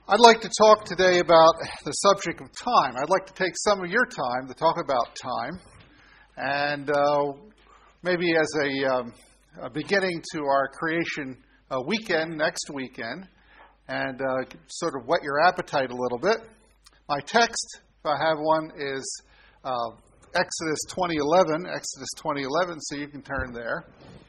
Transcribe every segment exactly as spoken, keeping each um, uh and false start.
I'd like to talk today about the subject of time. I'd like to take some of your time to talk about time, and uh, maybe as a, um, a beginning to our creation uh, weekend, next weekend, and uh, sort of whet your appetite a little bit. My text, if I have one, is uh, Exodus twenty eleven, Exodus twenty eleven, so you can turn there.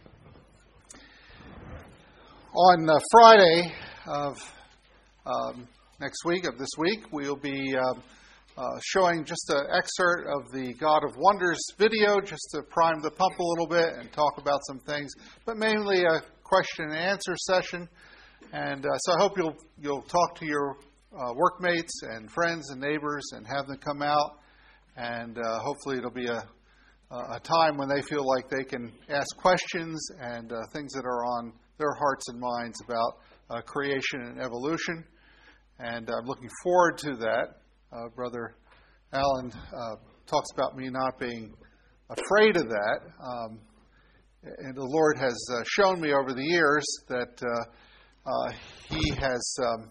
On uh, Friday of Um, next week, of this week, we'll be uh, uh, showing just an excerpt of the God of Wonders video, just to prime the pump a little bit and talk about some things, but mainly a question and answer session. And uh, so I hope you'll you'll talk to your uh, workmates and friends and neighbors and have them come out. And uh, hopefully it'll be a a time when they feel like they can ask questions and uh, things that are on their hearts and minds about uh, creation and evolution. And I'm looking forward to that. Uh, Brother Alan uh, talks about me not being afraid of that. Um, and the Lord has uh, shown me over the years that uh, uh, He has um,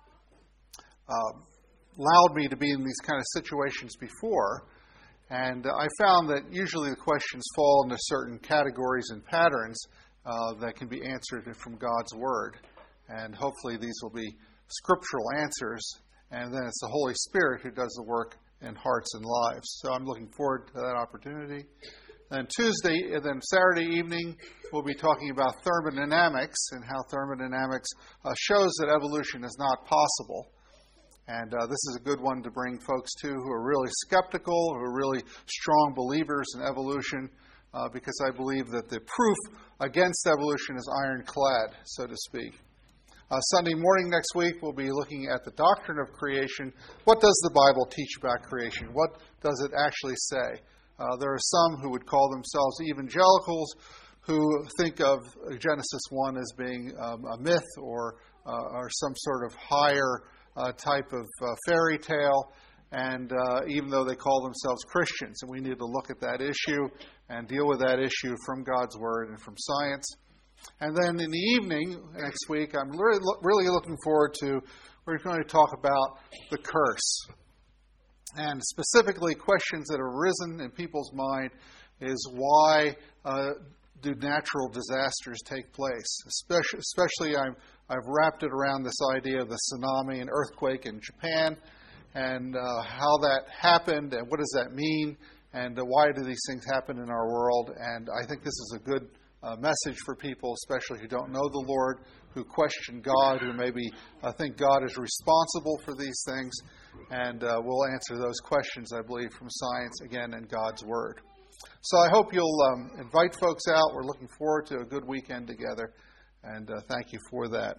uh, allowed me to be in these kind of situations before. And uh, I found that usually the questions fall into certain categories and patterns uh, that can be answered from God's Word. And hopefully these will be scriptural answers, and then it's the Holy Spirit who does the work in hearts and lives. So I'm looking forward to that opportunity. Then Tuesday, and then Saturday evening, we'll be talking about thermodynamics and how thermodynamics uh, shows that evolution is not possible. And uh, this is a good one to bring folks to who are really skeptical, who are really strong believers in evolution, uh, because I believe that the proof against evolution is ironclad, so to speak. Uh, Sunday morning next week, we'll be looking at the doctrine of creation. What does the Bible teach about creation? What does it actually say? Uh, there are some who would call themselves evangelicals who think of Genesis one as being um, a myth or, uh, or some sort of higher uh, type of uh, fairy tale, and uh, even though they call themselves Christians. And we need to look at that issue and deal with that issue from God's Word and from science. And then in the evening next week, I'm really, really looking forward to, we're going to talk about the curse. And specifically, questions that have arisen in people's mind is why uh, do natural disasters take place? Especially, especially I'm, I've wrapped it around this idea of the tsunami and earthquake in Japan, and uh, how that happened, and what does that mean, and uh, why do these things happen in our world. And I think this is a good A message for people, especially who don't know the Lord, who question God, who maybe uh, think God is responsible for these things. And uh, we'll answer those questions, I believe, from science, again, and God's Word. So I hope you'll um, invite folks out. We're looking forward to a good weekend together, and uh, thank you for that.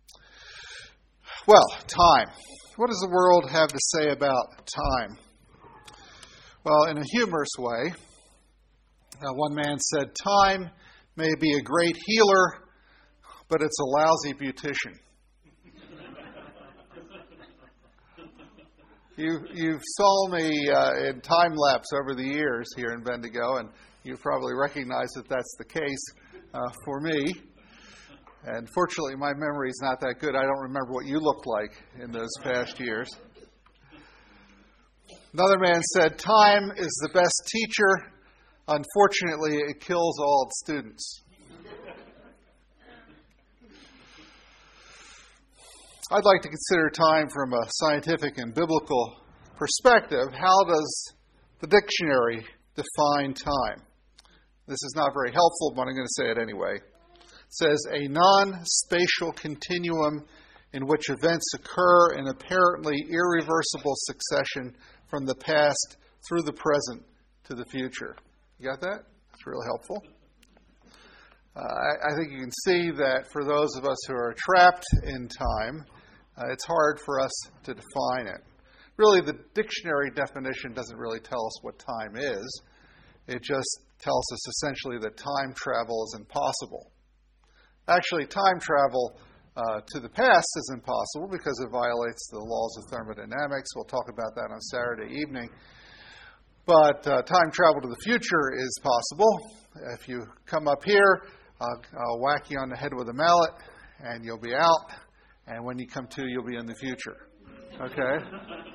Well, time. What does the world have to say about time? Well, in a humorous way, uh, one man said, time may be a great healer, but it's a lousy beautician. you you saw me uh, in time lapse over the years here in Bendigo, and you probably recognize that that's the case uh, for me. And fortunately, my memory is not that good. I don't remember what you looked like in those past years. Another man said, time is the best teacher. Unfortunately, it kills all its students. I'd like to consider time from a scientific and biblical perspective. How does the dictionary define time? This is not very helpful, but I'm going to say it anyway. It says, a non-spatial continuum in which events occur in apparently irreversible succession from the past through the present to the future. You got that? That's really helpful. Uh, I, I think you can see that for those of us who are trapped in time, uh, it's hard for us to define it. Really, the dictionary definition doesn't really tell us what time is. It just tells us essentially that time travel is impossible. Actually, time travel uh, to the past is impossible because it violates the laws of thermodynamics. We'll talk about that on Saturday evening. But uh, time travel to the future is possible. If you come up here, uh, I'll whack you on the head with a mallet, and you'll be out. And when you come to, you'll be in the future. Okay?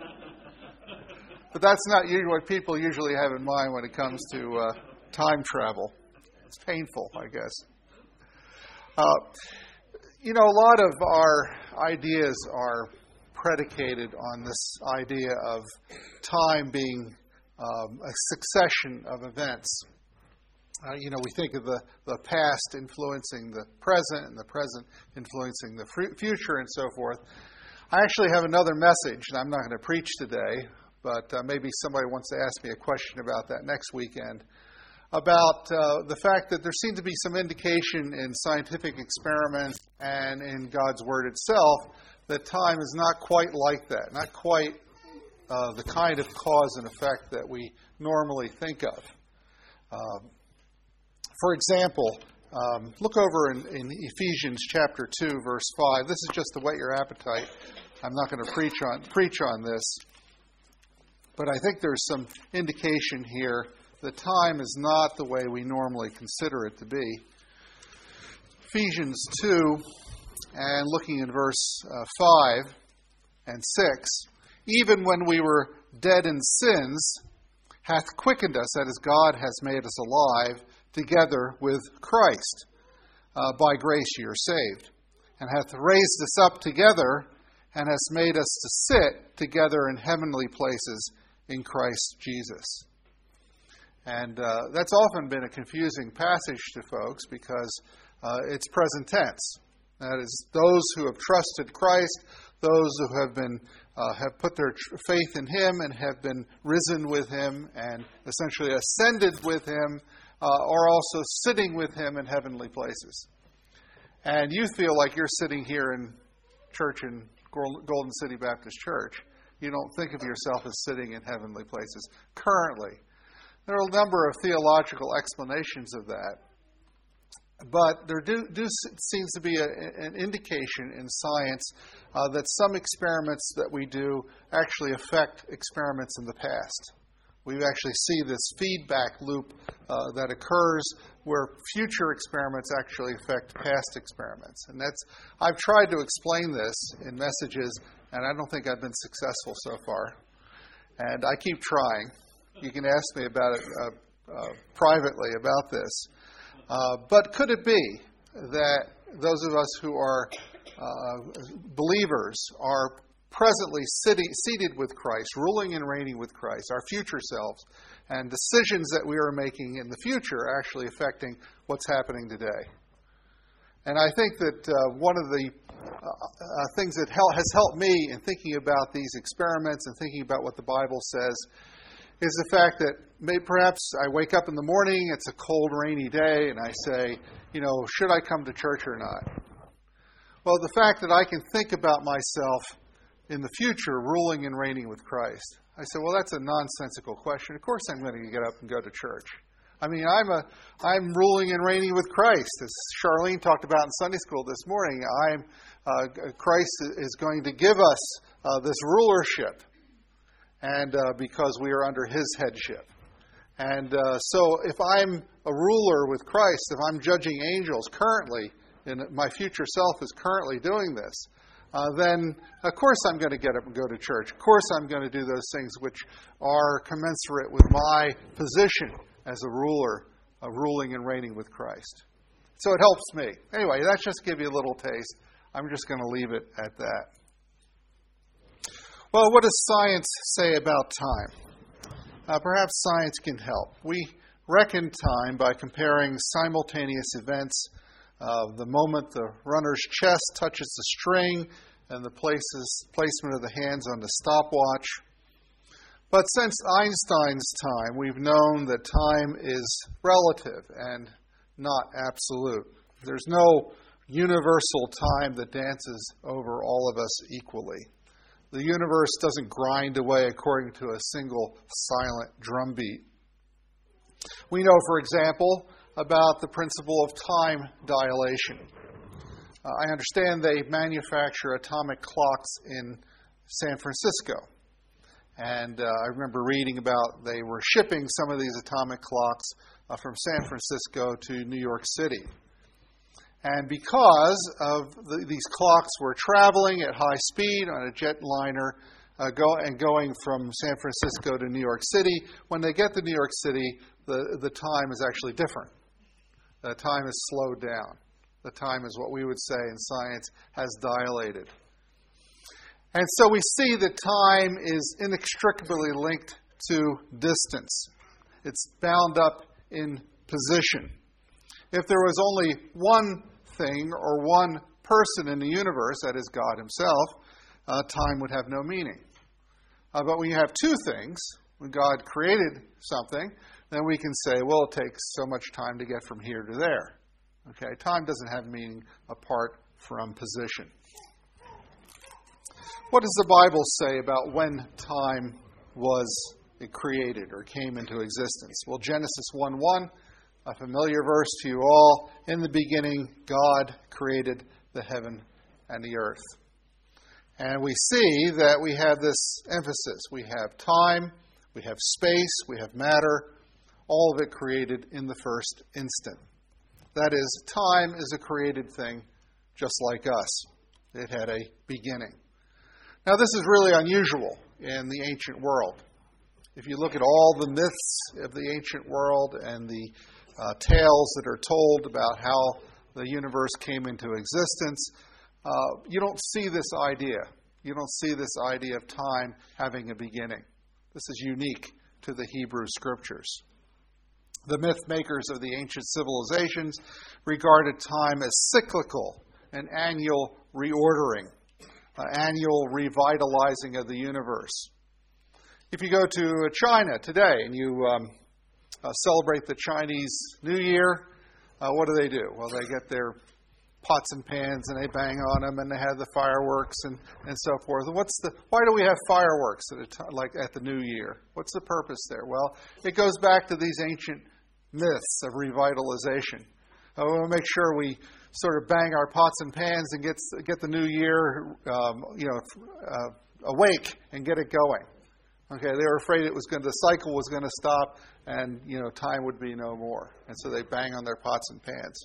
But that's not usually what people usually have in mind when it comes to uh, time travel. It's painful, I guess. Uh, you know, a lot of our ideas are predicated on this idea of time being um, a succession of events. Uh, you know, we think of the, the past influencing the present and the present influencing the f- future and so forth. I actually have another message, and I'm not going to preach today, but uh, maybe somebody wants to ask me a question about that next weekend, about uh, the fact that there seems to be some indication in scientific experiments and in God's Word itself that time is not quite like that, not quite uh, the kind of cause and effect that we normally think of. Um, For example, um, look over in, in Ephesians chapter two, verse five. This is just to whet your appetite. I'm not going to preach on preach on this, but I think there's some indication here that time is not the way we normally consider it to be. Ephesians two, and looking in verse uh, five and six, even when we were dead in sins, hath quickened us, that is, God has made us alive, together with Christ. Uh, by grace ye are saved. And hath raised us up together, and has made us to sit together in heavenly places in Christ Jesus. And uh, that's often been a confusing passage to folks because uh, it's present tense. That is, those who have trusted Christ, those who have been uh, have put their tr- faith in Him and have been risen with Him and essentially ascended with Him, Uh, or also sitting with Him in heavenly places. And you feel like you're sitting here in church in Golden City Baptist Church. You don't think of yourself as sitting in heavenly places currently. There are a number of theological explanations of that. But there do, do seems to be a, an indication in science uh, that some experiments that we do actually affect experiments in the past. We actually see this feedback loop uh, that occurs where future experiments actually affect past experiments. And that's I've tried to explain this in messages, and I don't think I've been successful so far. And I keep trying. You can ask me about it uh, uh, privately about this. Uh, but could it be that those of us who are uh, believers are presently sitting, seated with Christ, ruling and reigning with Christ, our future selves, and decisions that we are making in the future are actually affecting what's happening today? And I think that uh, one of the uh, uh, things that hel- has helped me in thinking about these experiments and thinking about what the Bible says is the fact that maybe perhaps I wake up in the morning, it's a cold, rainy day, and I say, you know, should I come to church or not? Well, the fact that I can think about myself in the future ruling and reigning with Christ, I said, well, that's a nonsensical question. Of course I'm going to get up and go to church. I mean, I'm a, I'm ruling and reigning with Christ. As Charlene talked about in Sunday school this morning, I'm, uh, Christ is going to give us uh, this rulership, and uh, because we are under His headship. And uh, so if I'm a ruler with Christ, if I'm judging angels currently, and my future self is currently doing this, Uh, then, of course, I'm going to get up and go to church. Of course, I'm going to do those things which are commensurate with my position as a ruler, uh, ruling and reigning with Christ. So it helps me. Anyway, that's just to give you a little taste. I'm just going to leave it at that. Well, what does science say about time? Uh, perhaps science can help. We reckon time by comparing simultaneous events. Uh, the moment the runner's chest touches the string and the places, placement of the hands on the stopwatch. But since Einstein's time, we've known that time is relative and not absolute. There's no universal time that dances over all of us equally. The universe doesn't grind away according to a single silent drumbeat. We know, for example, about the principle of time dilation. Uh, I understand they manufacture atomic clocks in San Francisco. And uh, I remember reading about they were shipping some of these atomic clocks uh, from San Francisco to New York City. And because of the, these clocks were traveling at high speed on a jetliner uh, go, and going from San Francisco to New York City, when they get to New York City, the, the time is actually different. The time is slowed down. The time is what we would say in science has dilated. And so we see that time is inextricably linked to distance. It's bound up in position. If there was only one thing or one person in the universe, that is God himself, uh, time would have no meaning. Uh, but when you have two things, when God created something, then we can say, well, it takes so much time to get from here to there. Okay, time doesn't have meaning apart from position. What does the Bible say about when time was created or came into existence? Well, Genesis one one, a familiar verse to you all. In the beginning, God created the heaven and the earth. And we see that we have this emphasis. We have time, we have space, we have matter, all of it created in the first instant. That is, time is a created thing just like us. It had a beginning. Now, this is really unusual in the ancient world. If you look at all the myths of the ancient world and the uh, tales that are told about how the universe came into existence, uh, you don't see this idea. You don't see this idea of time having a beginning. This is unique to the Hebrew Scriptures. The myth makers of the ancient civilizations regarded time as cyclical, an annual reordering, an annual revitalizing of the universe. If you go to China today and you um, uh, celebrate the Chinese New Year, uh, what do they do? Well, they get their pots and pans and they bang on them and they have the fireworks and, and so forth. And what's the? Why do we have fireworks at a t- like at the New Year? What's the purpose there? Well, it goes back to these ancient myths of revitalization. Uh, we want to make sure we sort of bang our pots and pans and get get the New Year, um, you know, uh, awake and get it going. Okay, they were afraid it was going, the cycle was going to stop, and you know, time would be no more. And so they bang on their pots and pans.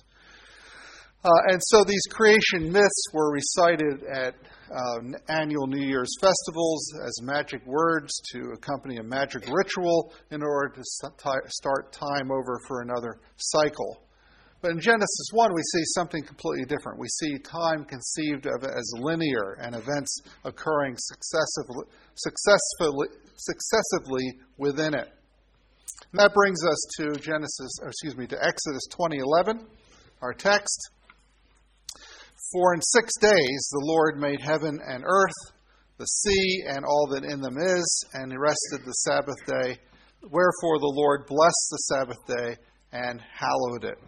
Uh, and so these creation myths were recited at uh, annual New Year's festivals as magic words to accompany a magic ritual in order to start time over for another cycle. But in Genesis one, we see something completely different. We see time conceived of as linear and events occurring successively, successfully, successively within it. And that brings us to Genesis, or excuse me, to Exodus twenty eleven, our text. For in six days the Lord made heaven and earth, the sea and all that in them is, and he rested the Sabbath day. Wherefore the Lord blessed the Sabbath day and hallowed it.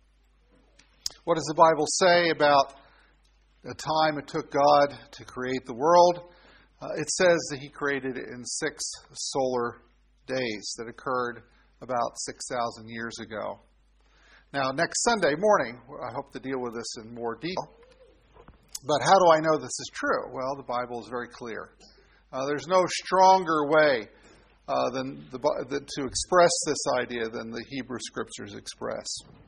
What does the Bible say about the time it took God to create the world? Uh, it says that he created it in six solar days that occurred about six thousand years ago. Now, next Sunday morning, I hope to deal with this in more detail. But how do I know this is true? Well, the Bible is very clear. Uh, there's no stronger way uh, than the, the, to express this idea than the Hebrew Scriptures express.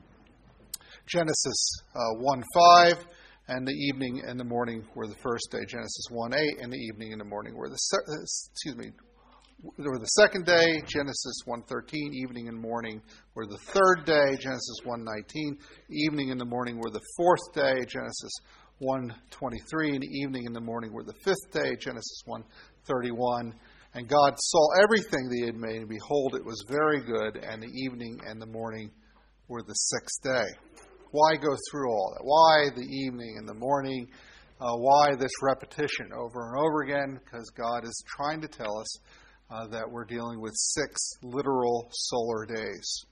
Genesis uh, one five, and the evening and the morning were the first day. Genesis one eight, and the evening and the morning were the se- excuse me were the second day. Genesis one thirteen, evening and morning were the third day. Genesis one nineteen, evening and the morning were the fourth day. Genesis one twenty-three, and the evening and the morning were the fifth day. Genesis one thirty-one, and God saw everything that he had made, and behold, it was very good, and the evening and the morning were the sixth day. Why go through all that? Why the evening and the morning? Uh, why this repetition over and over again? Because God is trying to tell us uh, that we're dealing with six literal solar days.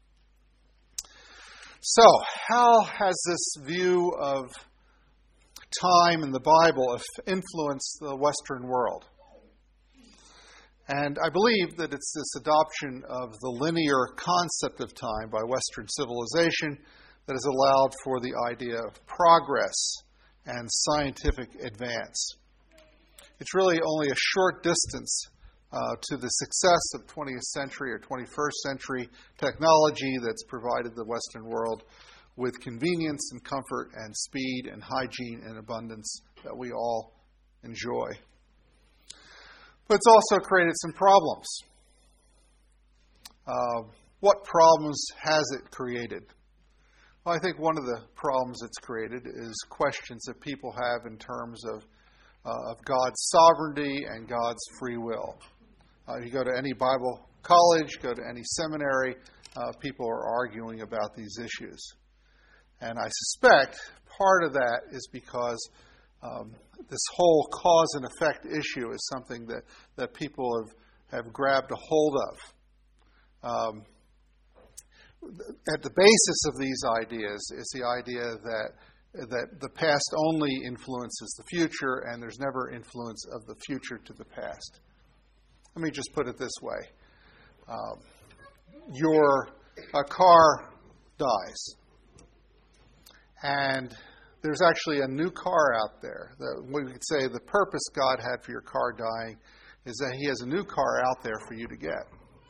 So, how has this view of time in the Bible influenced the Western world? And I believe that it's this adoption of the linear concept of time by Western civilization that has allowed for the idea of progress and scientific advance. It's really only a short distance uh, to the success of twentieth century or twenty-first century technology that's provided the Western world with convenience and comfort and speed and hygiene and abundance that we all enjoy. But it's also created some problems. Uh, what problems has it created? Well, I think one of the problems it's created is questions that people have in terms of, uh, of God's sovereignty and God's free will. Uh, you go to any Bible college, go to any seminary, uh, people are arguing about these issues. And I suspect part of that is because um, this whole cause and effect issue is something that, that people have, have grabbed a hold of. Um, at the basis of these ideas is the idea that that the past only influences the future, and there's never influence of the future to the past. Let me just put it this way: um, your a car dies, and there's actually a new car out there. The, we could say the purpose God had for your car dying is that He has a new car out there for you to get.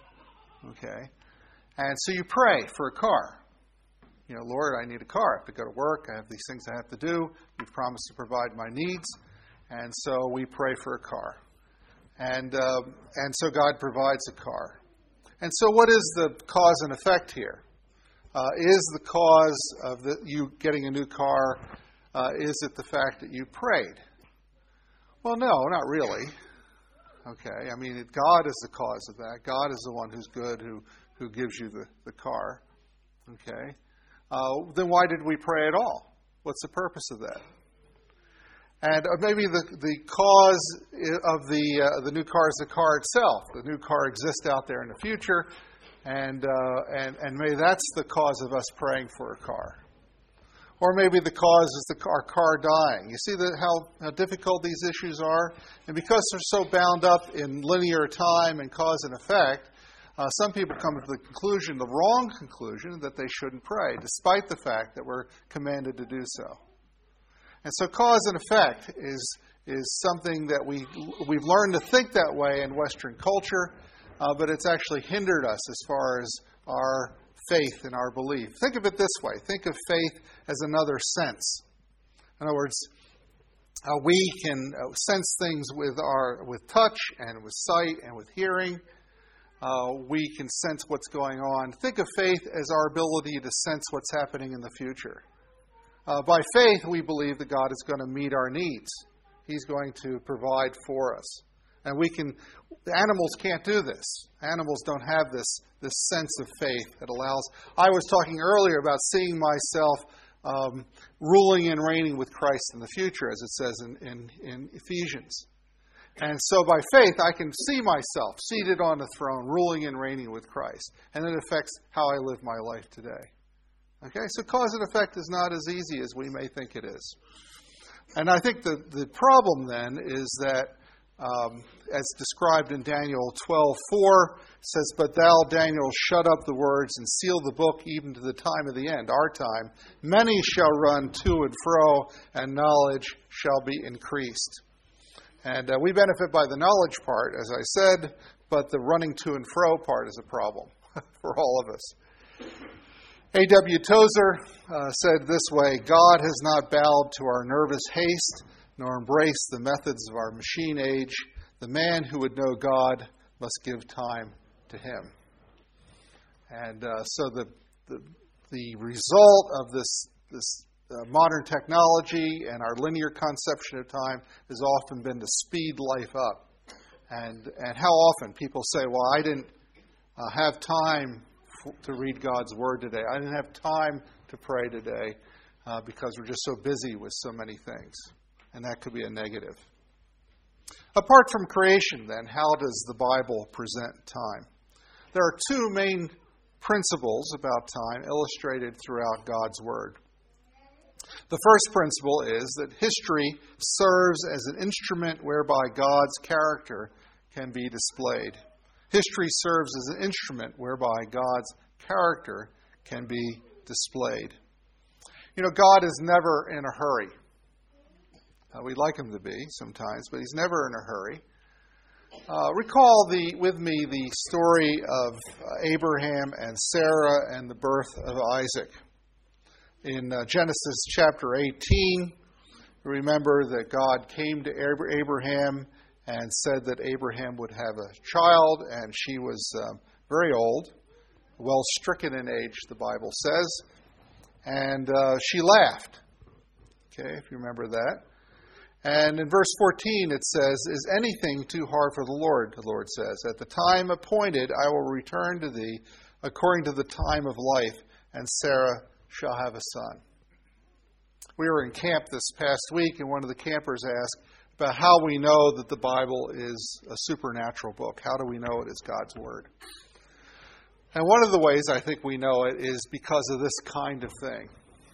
Okay? And so you pray for a car. You know, Lord, I need a car. I have to go to work. I have these things I have to do. You've promised to provide my needs. And so we pray for a car. And uh, and so God provides a car. And so what is the cause and effect here? Uh, is the cause of the, you getting a new car, uh, is it the fact that you prayed? Well, no, not really. Okay, I mean, God is the cause of that. God is the one who's good, who, who gives you the, the car. Okay, uh, then why did we pray at all? What's the purpose of that? And maybe the, the cause of the uh, the new car is the car itself. The new car exists out there in the future, and uh, and and maybe that's the cause of us praying for a car. Or maybe the cause is the, our car dying. You see the, how, how difficult these issues are? And because they're so bound up in linear time and cause and effect, uh, some people come to the conclusion, the wrong conclusion, that they shouldn't pray, despite the fact that we're commanded to do so. And so cause and effect is is something that we, we've learned to think that way in Western culture, uh, but it's actually hindered us as far as our faith and our belief. Think of it this way. Think of faith as another sense. In other words, uh, we can uh, sense things with our with touch and with sight and with hearing. Uh, we can sense what's going on. Think of faith as our ability to sense what's happening in the future. Uh, by faith, we believe that God is going to meet our needs. He's going to provide for us. And we can, animals can't do this. Animals don't have this, this sense of faith that allows. I was talking earlier about seeing myself um, ruling and reigning with Christ in the future, as it says in, in, in Ephesians. And so by faith, I can see myself seated on the throne, ruling and reigning with Christ. And it affects how I live my life today. Okay, so cause and effect is not as easy as we may think it is. And I think the, the problem then is that, um, as described in Daniel twelve four, says, "But thou, Daniel, shut up the words and seal the book even to the time of the end," our time. "Many shall run to and fro, and knowledge shall be increased." And uh, we benefit by the knowledge part, as I said, but the running to and fro part is a problem for all of us. A W Tozer uh, said this way: "God has not bowed to our nervous haste, nor embraced the methods of our machine age. The man who would know God must give time to Him." And uh, so the, the the result of this this uh, modern technology and our linear conception of time has often been to speed life up. And and how often people say, "Well, I didn't uh, have time to read God's Word today. I didn't have time to pray today uh, because we're just so busy with so many things." And that could be a negative. Apart from creation, then, how does the Bible present time? There are two main principles about time illustrated throughout God's Word. The first principle is that history serves as an instrument whereby God's character can be displayed. History serves as an instrument whereby God's character can be displayed. You know, God is never in a hurry. Uh, we'd like Him to be sometimes, but He's never in a hurry. Uh, recall the with me the story of uh, Abraham and Sarah and the birth of Isaac. in uh, Genesis chapter eighteen, remember that God came to Abraham and said that Abraham would have a child, and she was um, very old, well stricken in age, the Bible says, and uh, she laughed. Okay, if you remember that. And in verse fourteen it says, "Is anything too hard for the Lord?" The Lord says, "At the time appointed I will return to thee according to the time of life, and Sarah shall have a son." We were in camp this past week, and one of the campers asked about how we know that the Bible is a supernatural book. How do we know it is God's Word? And one of the ways I think we know it is because of this kind of thing.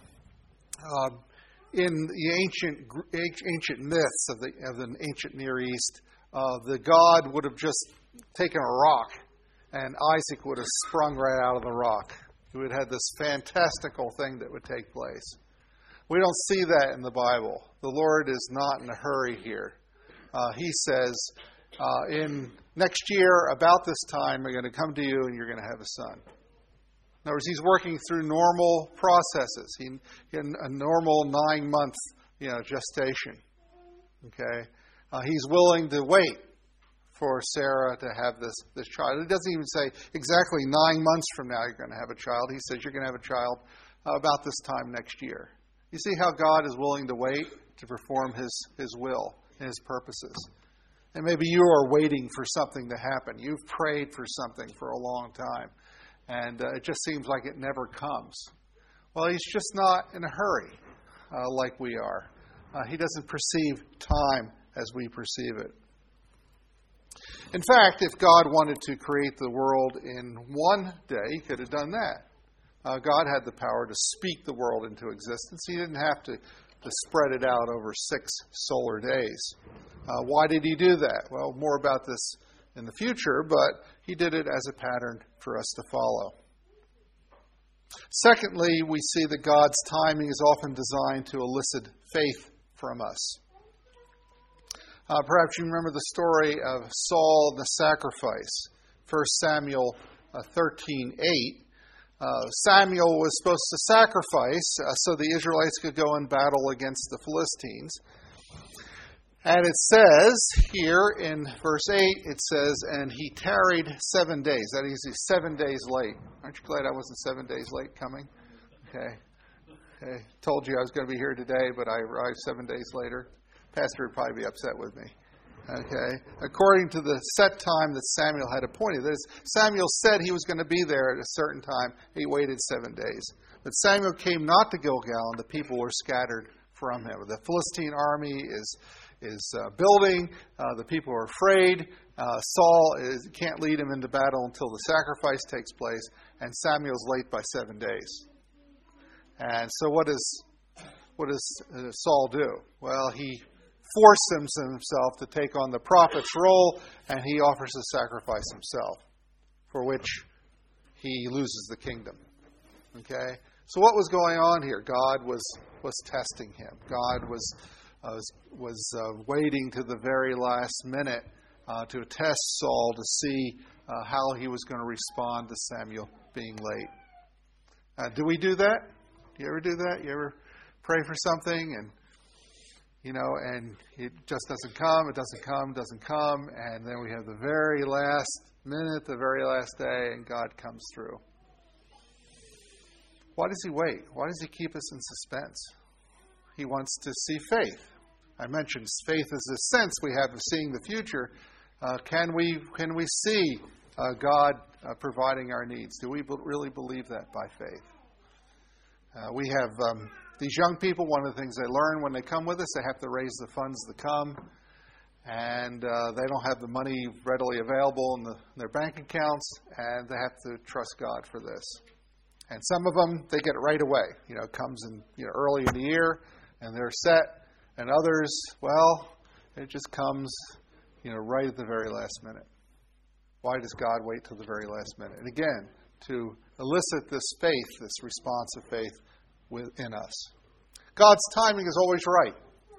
Um, In the ancient ancient myths of the of the ancient Near East, uh, the god would have just taken a rock, and Isaac would have sprung right out of the rock. He would have had this fantastical thing that would take place. We don't see that in the Bible. The Lord is not in a hurry here. Uh, he says, uh, "In next year, about this time, I'm going to come to you, and you're going to have a son." In other words, he's working through normal processes. He in a normal nine-month, you know, gestation. Okay, uh, he's willing to wait for Sarah to have this this child. He doesn't even say exactly nine months from now you're going to have a child. He says you're going to have a child uh, about this time next year. You see how God is willing to wait to perform His His will and His purposes. And maybe you are waiting for something to happen. You've prayed for something for a long time. And uh, it just seems like it never comes. Well, he's just not in a hurry uh, like we are. Uh, he doesn't perceive time as we perceive it. In fact, if God wanted to create the world in one day, He could have done that. Uh, God had the power to speak the world into existence. He didn't have to, to spread it out over six solar days. Uh, why did He do that? Well, more about this in the future, but He did it as a pattern for us to follow. Secondly, we see that God's timing is often designed to elicit faith from us. Uh, perhaps you remember the story of Saul and the sacrifice. First Samuel uh, thirteen eight. Uh, Samuel was supposed to sacrifice uh, so the Israelites could go in battle against the Philistines. And it says here in verse eight, it says, "And he tarried seven days." That is, he's seven days late. Aren't you glad I wasn't seven days late coming? Okay. Okay. Told you I was going to be here today, but I arrived seven days later. Pastor would probably be upset with me. Okay. According to the set time that Samuel had appointed. That is, Samuel said he was going to be there at a certain time. He waited seven days. But Samuel came not to Gilgal, and the people were scattered from him. The Philistine army is is uh, building. Uh, the people are afraid. Uh, Saul is, can't lead him into battle until the sacrifice takes place, and Samuel's late by seven days. And so what does what does uh, Saul do? Well, he forces himself to take on the prophet's role, and he offers a sacrifice himself, for which he loses the kingdom. Okay? So what was going on here? God was was testing him. God was uh, was, was uh, waiting to the very last minute uh, to test Saul to see uh, how he was going to respond to Samuel being late. Uh, do we do that? Do you ever do that? You ever pray for something and you know, and it just doesn't come, it doesn't come, doesn't come, and then we have the very last minute, the very last day, and God comes through. Why does He wait? Why does He keep us in suspense? He wants to see faith. I mentioned faith is a sense we have of seeing the future. Uh, can we can we see uh, God uh, providing our needs? Do we be- really believe that by faith? Uh, we have um, these young people. One of the things they learn when they come with us, they have to raise the funds to come, and uh, they don't have the money readily available in, the, in their bank accounts, and they have to trust God for this. And some of them, they get it right away. You know, it comes in you know early in the year, and they're set. And others, well, it just comes, you know, right at the very last minute. Why does God wait till the very last minute? And again, to elicit this faith, this response of faith within us. God's timing is always right.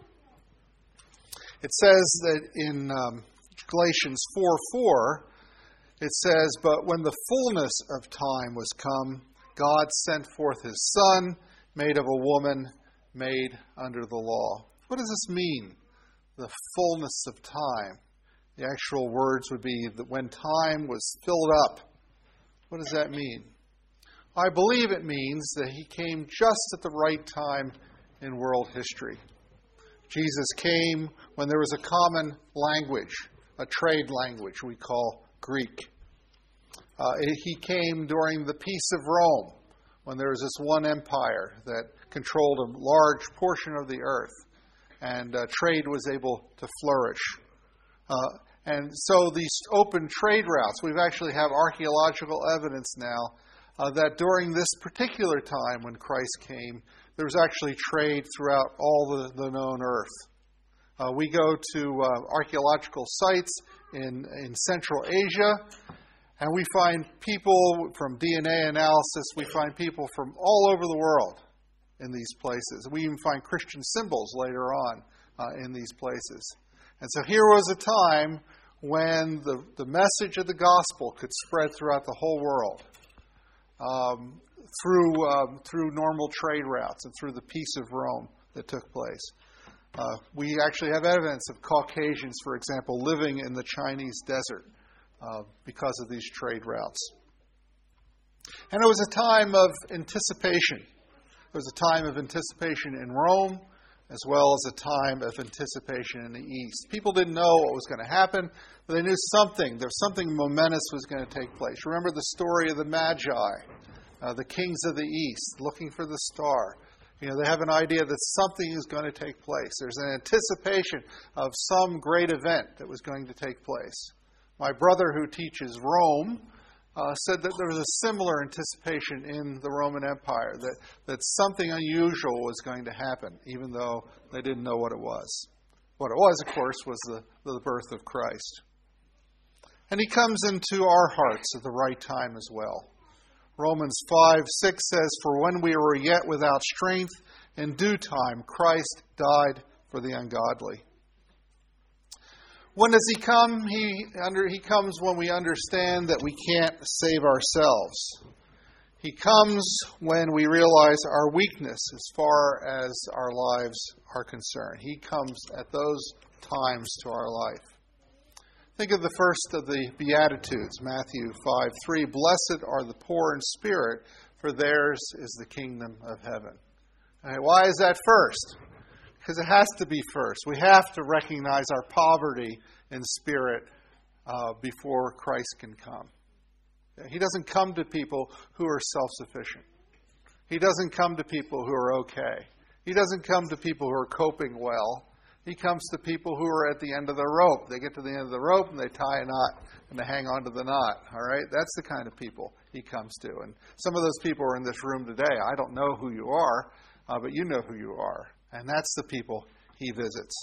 It says that in um, Galatians four four, it says, "But when the fullness of time was come, God sent forth His Son, made of a woman, made under the law. What does this mean? The fullness of time. The actual words would be that when time was filled up. What does that mean? I believe it means that he came just at the right time in world history. Jesus came when there was a common language, a trade language we call Greek. Uh, he came during the Peace of Rome, when there was this one empire that controlled a large portion of the earth, and uh, trade was able to flourish. Uh, and so these open trade routes, we've actually have archaeological evidence now uh, that during this particular time when Christ came, there was actually trade throughout all the, the known earth. Uh, we go to uh, archaeological sites in, in Central Asia, and we find people from D N A analysis, we find people from all over the world in these places. We even find Christian symbols later on uh, in these places. And so here was a time when the, the message of the gospel could spread throughout the whole world um, through, um, through normal trade routes and through the Peace of Rome that took place. Uh, we actually have evidence of Caucasians, for example, living in the Chinese desert uh, because of these trade routes. And it was a time of anticipation. It was a time of anticipation in Rome, as well as a time of anticipation in the East. People didn't know what was going to happen, but they knew something. There was something momentous was going to take place. Remember the story of the Magi, uh, the kings of the East, looking for the star. You know, they have an idea that something is going to take place. There's an anticipation of some great event that was going to take place. My brother, who teaches Rome, uh, said that there was a similar anticipation in the Roman Empire, that, that something unusual was going to happen, even though they didn't know what it was. What it was, of course, was the, the birth of Christ. And he comes into our hearts at the right time as well. Romans five six says, "For when we were yet without strength, in due time Christ died for the ungodly." When does he come? He, under, he comes when we understand that we can't save ourselves. He comes when we realize our weakness as far as our lives are concerned. He comes at those times to our life. Think of the first of the Beatitudes, Matthew five three. "Blessed are the poor in spirit, for theirs is the kingdom of heaven." All right, why is that first? Because it has to be first. We have to recognize our poverty in spirit uh, before Christ can come. He doesn't come to people who are self-sufficient. He doesn't come to people who are okay. He doesn't come to people who are coping well. He comes to people who are at the end of the rope. They get to the end of the rope and they tie a knot and they hang on to the knot. All right? That's the kind of people he comes to. And some of those people are in this room today. I don't know who you are, uh, but you know who you are. And that's the people he visits.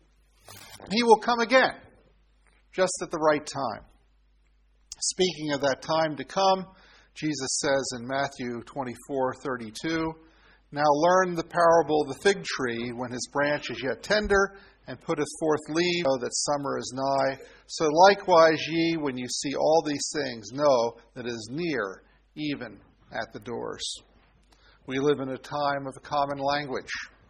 He will come again, just at the right time. Speaking of that time to come, Jesus says in Matthew twenty-four thirty-two, "Now learn the parable of the fig tree. When his branch is yet tender, and putteth forth leaves, know that summer is nigh. So likewise ye, when you see all these things, know that it is near, even at the doors." We live in a time of a common language.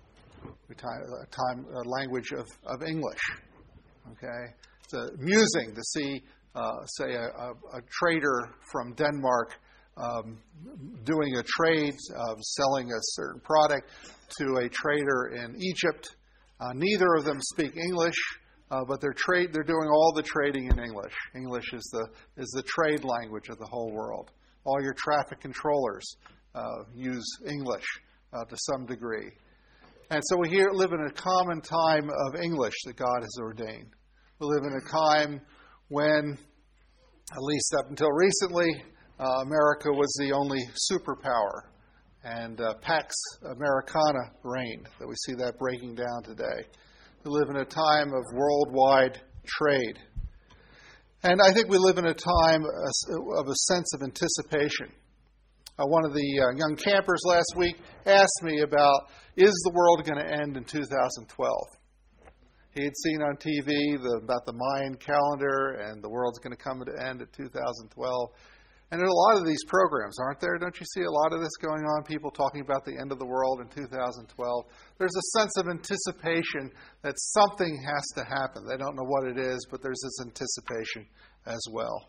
We time, a time, a language of, of English. Okay, it's amusing to see, uh, say, a, a, a trader from Denmark um, doing a trade of selling a certain product to a trader in Egypt. Uh, neither of them speak English, uh, but they're trade. They're doing all the trading in English. English is the is the trade language of the whole world. All your traffic controllers uh, use English uh, to some degree. And so we here live in a common time of English that God has ordained. We live in a time when, at least up until recently, uh, America was the only superpower. And uh, Pax Americana reigned. That we see that breaking down today. We live in a time of worldwide trade. And I think we live in a time of a sense of anticipation. Uh, one of the uh, young campers last week asked me about, is the world going to end in two thousand twelve? He had seen on T V the, about the Mayan calendar, and the world's going to come to end at two thousand twelve. And there are a lot of these programs, aren't there? Don't you see a lot of this going on? People talking about the end of the world in two thousand twelve. There's a sense of anticipation that something has to happen. They don't know what it is, but there's this anticipation as well.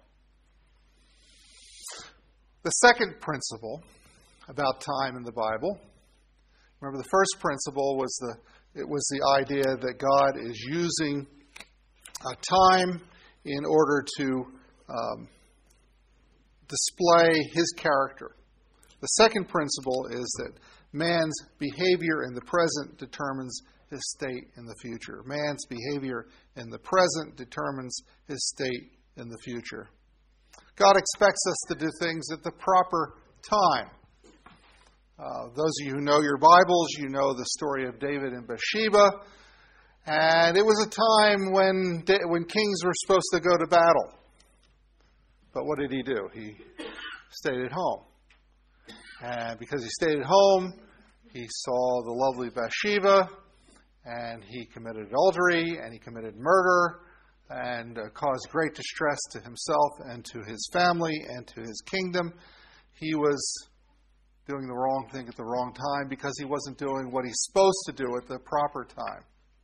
The second principle about time in the Bible, remember the first principle was the it was the idea that God is using uh, time in order to um, display His character. The second principle is that man's behavior in the present determines his state in the future. Man's behavior in the present determines his state in the future. God expects us to do things at the proper time. Uh, those of you who know your Bibles, you know the story of David and Bathsheba. And it was a time when, when kings were supposed to go to battle. But what did he do? He stayed at home. And because he stayed at home, he saw the lovely Bathsheba, and he committed adultery, and he committed murder, and uh, caused great distress to himself and to his family and to his kingdom. He was doing the wrong thing at the wrong time because he wasn't doing what he's supposed to do at the proper time.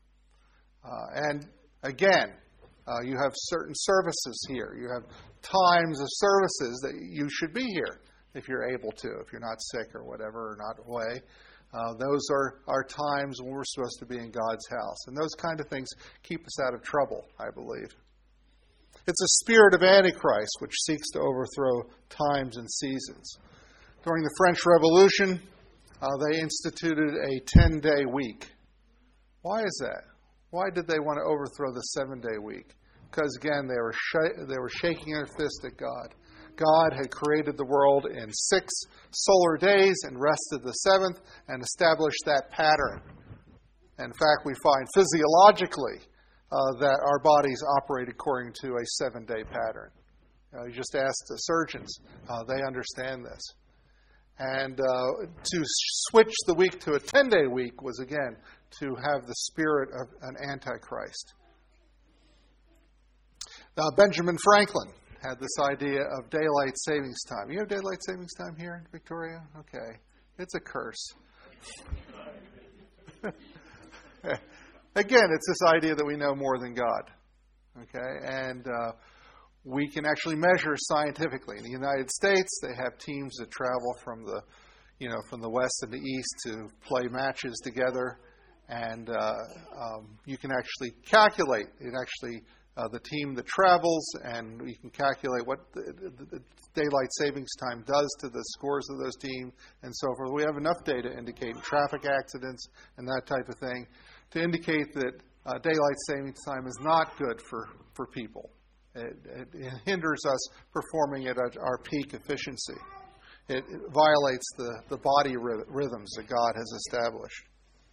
Uh, and again, uh, you have certain services here. You have times of services that you should be here if you're able to, if you're not sick or whatever, or not away. Uh, those are, are times when we're supposed to be in God's house. And those kind of things keep us out of trouble, I believe. It's a spirit of Antichrist which seeks to overthrow times and seasons. During the French Revolution, uh, they instituted a ten-day week. Why is that? Why did they want to overthrow the seven-day week? Because, again, they were sh- they were shaking their fist at God. God had created the world in six solar days and rested the seventh and established that pattern. In fact, we find physiologically uh, that our bodies operate according to a seven-day pattern. Uh, you just ask the surgeons. Uh, they understand this. And uh, to switch the week to a ten-day week was, again, to have the spirit of an antichrist. Now, Benjamin Franklin had this idea of daylight savings time. You have daylight savings time here in Victoria? Okay. It's a curse. Again, it's this idea that we know more than God. Okay? And uh, we can actually measure scientifically. In the United States, they have teams that travel from the, you know, from the west and the east to play matches together. And uh, um, you can actually calculate. It actually... Uh, the team that travels, and you can calculate what the, the, the daylight savings time does to the scores of those teams and so forth. We have enough data indicating traffic accidents and that type of thing to indicate that uh, daylight savings time is not good for, for people. It, it, it hinders us performing at our, our peak efficiency. It, it violates the, the body rhythms that God has established.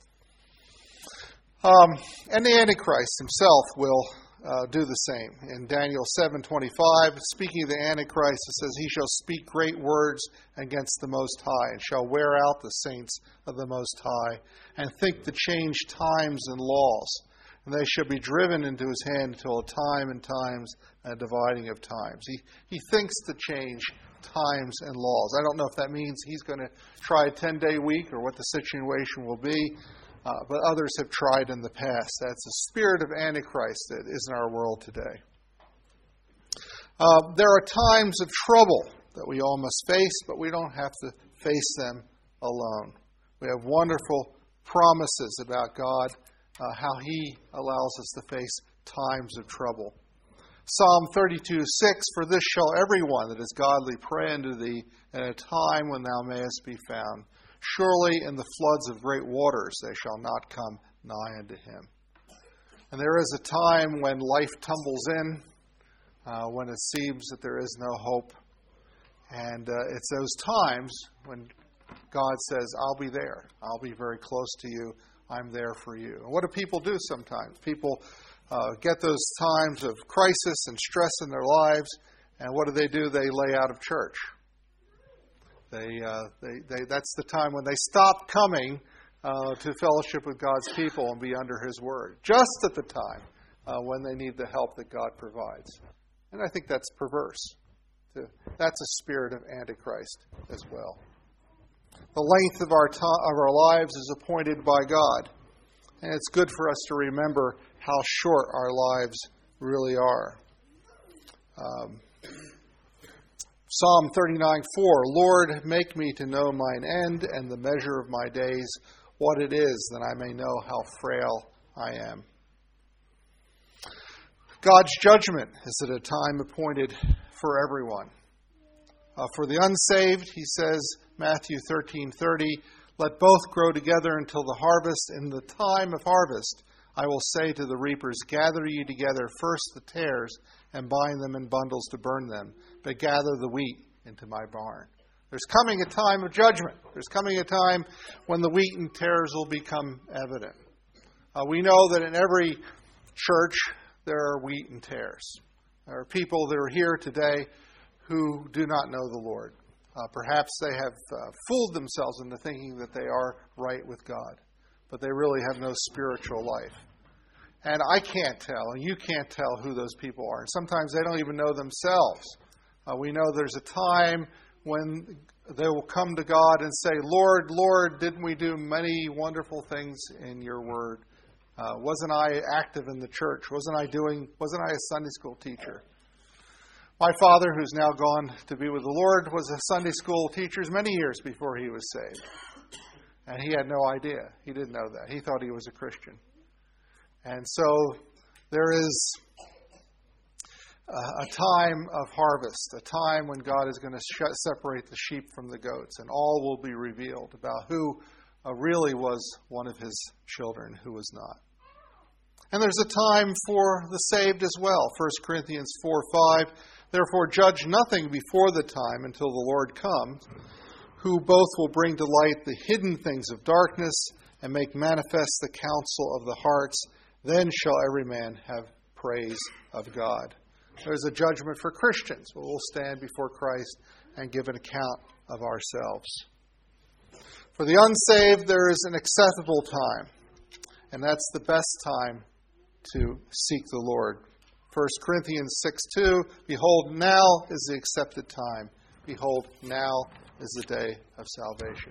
Um, and the Antichrist himself will Uh, do the same. In Daniel seven twenty-five, speaking of the Antichrist, it says, "He shall speak great words against the Most High, and shall wear out the saints of the Most High, and think to change times and laws. And they shall be driven into his hand until a time and times and a dividing of times." He, he thinks to change times and laws. I don't know if that means he's going to try a ten-day week or what the situation will be. Uh, but others have tried in the past. That's the spirit of Antichrist that is in our world today. Uh, there are times of trouble that we all must face, but we don't have to face them alone. We have wonderful promises about God, uh, how He allows us to face times of trouble. Psalm thirty-two six, "For this shall everyone that is godly pray unto Thee in a time when Thou mayest be found. Surely in the floods of great waters they shall not come nigh unto him." And there is a time when life tumbles in, uh, when it seems that there is no hope. And uh, it's those times when God says, "I'll be there. I'll be very close to you. I'm there for you." And what do people do sometimes? People uh, get those times of crisis and stress in their lives, and what do they do? They lay out of church. They, uh, they, they, that's the time when they stop coming uh, to fellowship with God's people and be under His Word, just at the time uh, when they need the help that God provides. And I think that's perverse, to, that's a spirit of Antichrist as well. The length of our, to, of our lives is appointed by God. And it's good for us to remember how short our lives really are. Um, Psalm thirty-nine four, Lord, make me to know mine end and the measure of my days, what it is, that I may know how frail I am. God's judgment is at a time appointed for everyone. Uh, for the unsaved, he says, Matthew thirteen thirty, let both grow together until the harvest. In the time of harvest, I will say to the reapers, gather ye together first the tares and bind them in bundles to burn them, but gather the wheat into my barn. There's coming a time of judgment. There's coming a time when the wheat and tares will become evident. Uh, we know that in every church there are wheat and tares. There are people that are here today who do not know the Lord. Uh, perhaps they have uh, fooled themselves into thinking that they are right with God, but they really have no spiritual life. And I can't tell, and you can't tell who those people are. And sometimes they don't even know themselves. Uh, we know there's a time when they will come to God and say, Lord, Lord, didn't we do many wonderful things in your word? Uh, wasn't I active in the church? Wasn't I doing, wasn't I a Sunday school teacher? My father, who's now gone to be with the Lord, was a Sunday school teacher many years before he was saved. And he had no idea. He didn't know that. He thought he was a Christian. And so there is a time of harvest, a time when God is going to separate the sheep from the goats, and all will be revealed about who really was one of his children, who was not. And there's a time for the saved as well. First Corinthians four five, therefore judge nothing before the time until the Lord comes, who both will bring to light the hidden things of darkness and make manifest the counsel of the hearts. Then shall every man have praise of God. There's a judgment for Christians. We'll stand before Christ and give an account of ourselves. For the unsaved, there is an acceptable time, and that's the best time to seek the Lord. First Corinthians six two, behold, now is the accepted time. Behold, now is the day of salvation.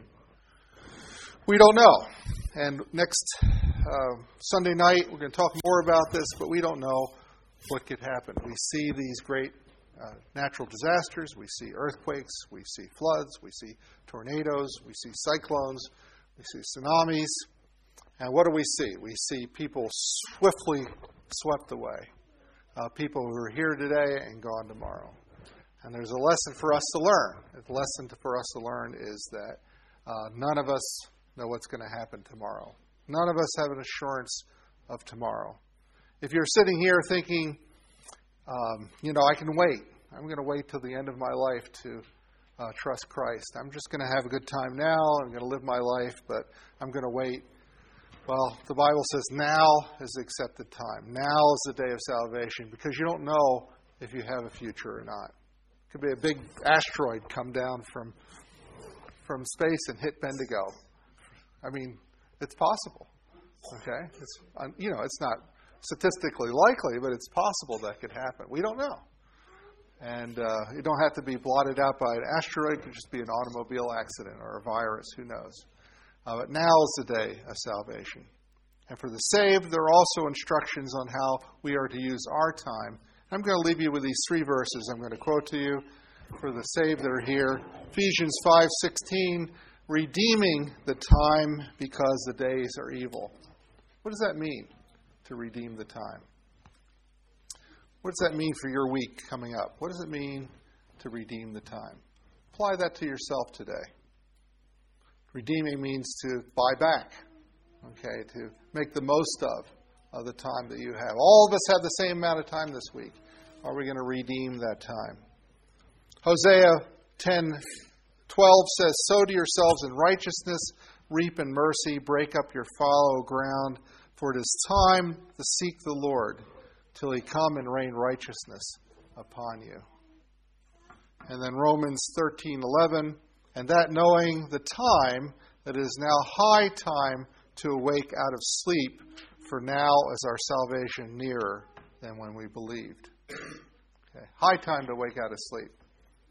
We don't know. And next uh, Sunday night, we're going to talk more about this, but we don't know what could happen. We see these great uh, natural disasters. We see earthquakes. We see floods. We see tornadoes. We see cyclones. We see tsunamis. And what do we see? We see people swiftly swept away. Uh, people who are here today and gone tomorrow. And there's a lesson for us to learn. The lesson for us to learn is that uh, none of us know what's going to happen tomorrow. None of us have an assurance of tomorrow. If you're sitting here thinking, um, you know, I can wait. I'm going to wait till the end of my life to uh, trust Christ. I'm just going to have a good time now. I'm going to live my life, but I'm going to wait. Well, the Bible says now is the accepted time. Now is the day of salvation, because you don't know if you have a future or not. It could be a big asteroid come down from from space and hit Bendigo. I mean, it's possible. Okay, it's you know, it's not statistically likely, but it's possible that could happen. We don't know, and uh, you don't have to be blotted out by an asteroid. It could just be an automobile accident or a virus. Who knows? Uh, but now is the day of salvation. And for the saved, there are also instructions on how we are to use our time. I'm going to leave you with these three verses I'm going to quote to you for the saved that are here. Ephesians five sixteen, redeeming the time because the days are evil. What does that mean, to redeem the time? What does that mean for your week coming up? What does it mean to redeem the time? Apply that to yourself today. Redeeming means to buy back, okay, to make the most of, of the time that you have. All of us have the same amount of time this week. Are we going to redeem that time? Hosea ten twelve says, sow to yourselves in righteousness, reap in mercy, break up your fallow ground, for it is time to seek the Lord till he come and rain righteousness upon you. And then Romans thirteen eleven, and that knowing the time, that it is now high time to awake out of sleep, for now is our salvation nearer than when we believed. Okay. High time to wake out of sleep.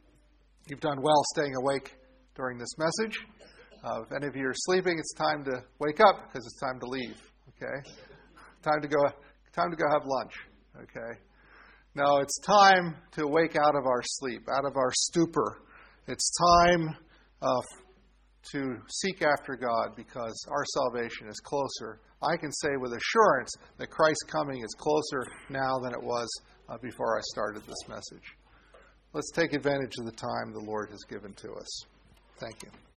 You've done well staying awake during this message. Uh, if any of you are sleeping, it's time to wake up because it's time to leave. Okay, time to go. Time to go have lunch. Okay. No, it's time to wake out of our sleep, out of our stupor. It's time uh, to seek after God because our salvation is closer. I can say with assurance that Christ's coming is closer now than it was uh, before I started this message. Let's take advantage of the time the Lord has given to us. Thank you.